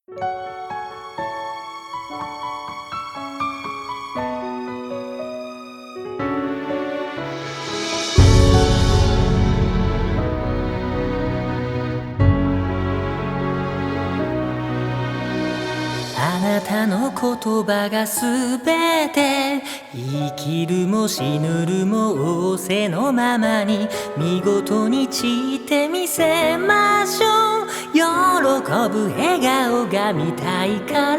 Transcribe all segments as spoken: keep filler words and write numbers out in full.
あなたの言葉がすべて、生きるも死ぬるも仰せのままに見事に散ってみせましょう。喜ぶ笑顔が見たいから、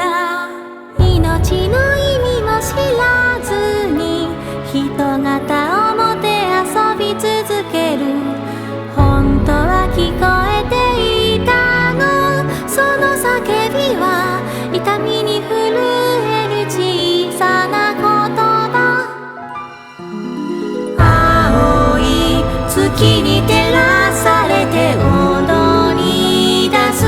命の意味も知らずに人型をもてあそび続ける。本当は聞こえていたの、その叫びは痛みに震える小さな言葉。青い月に照らされて踊り出す、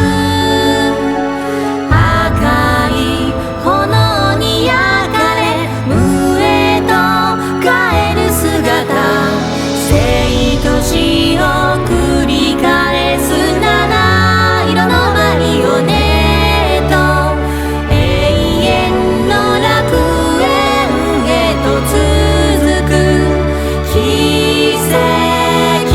赤い炎に焼かれ無へと帰る姿。生と死を繰り返す七色のマリオネット、永遠の楽園へと続く奇跡。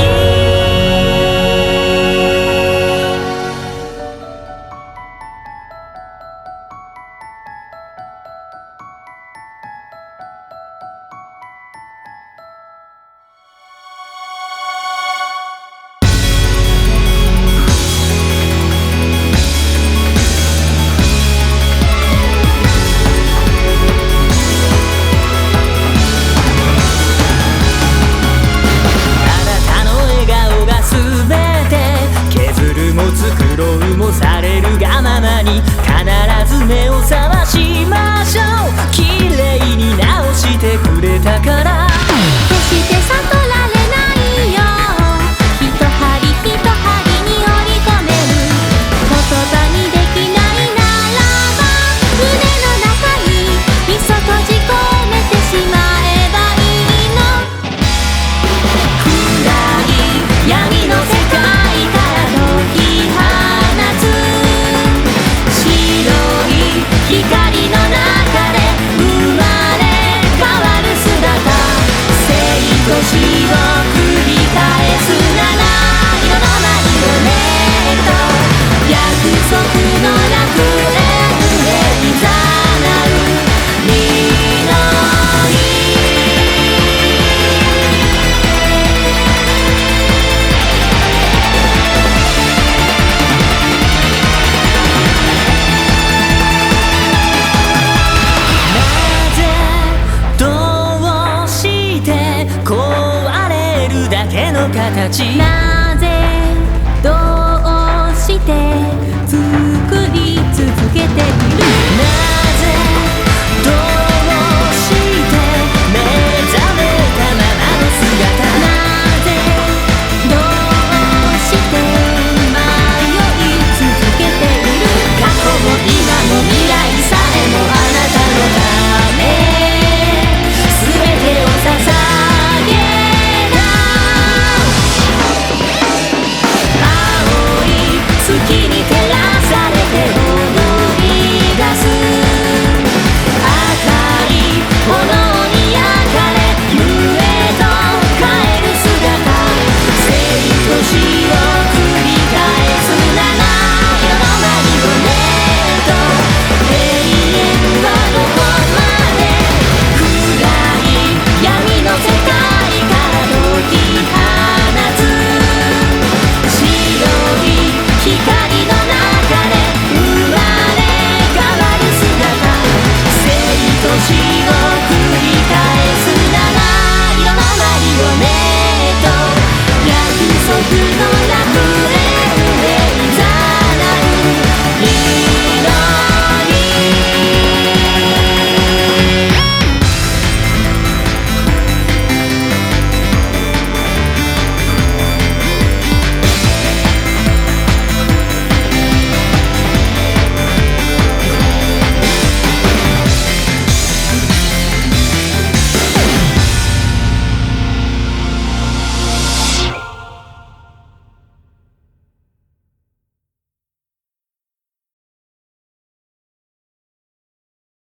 作ろうもされるがままに必ず目を覚ましましょう。綺麗に直してくれたから、 決して悟られないよ。一針一針に織り込める言葉にできないならば、胸の中にみそ閉じ込めてしまえばいいの。暗い闇の世界から解き放つ白い光の中で生まれ変わる姿。生と死を繰り返す七色のマリオネット、約束の楽園へいざなう祈り。 どうして壊れるだけの形。